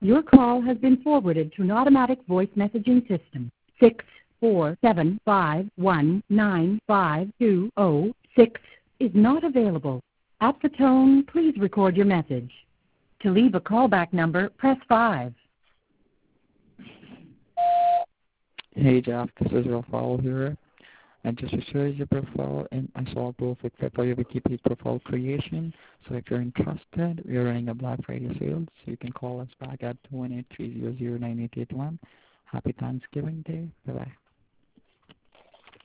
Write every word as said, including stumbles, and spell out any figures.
Your call has been forwarded to an automatic voice messaging system. Six four seven five one nine five two zero six is not available. At the tone, please record your message. To leave a callback number, press five. Hey Jeff, this is Rafael here. I just researched your profile and I saw both with Pepper Wikipedia profile creation. So if you're interested, we are running a Black Friday sale, so you can call us back at two one eight, three zero zero, nine eight eight one. Happy Thanksgiving Day. Bye-bye.